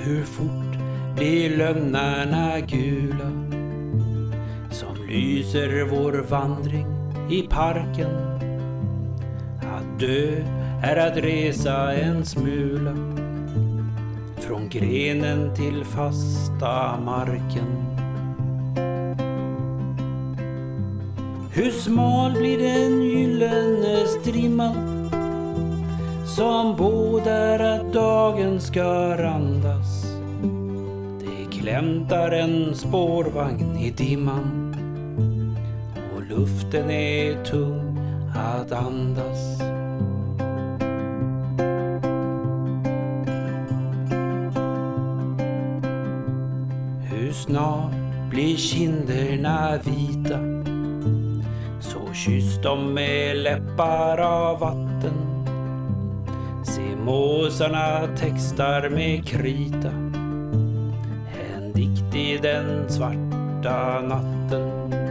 hur fort blir lögnarna gula som lyser vår vandring i parken. Att dö är att resa en smula från grenen till fasta marken. Hur smal blir den gyllene strimman som bådar att dagen ska randas. Det klämtar en spårvagn i dimman och luften är tung att andas. Hur snart blir kinderna vita, så kyss dem med läppar av vatten. Se måsarna textar med krita en dikt i den svarta natten.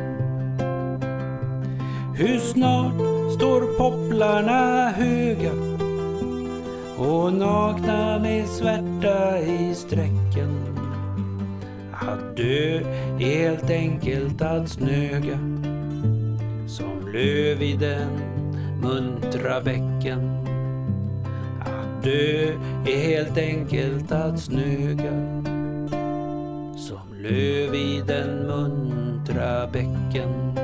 Hur snart står popplarna höga och nakna med svärta i sträcken. Att dö är helt enkelt att snöga som löv i den muntra bäcken. Att dö är helt enkelt att snöga som löv i den muntra bäcken.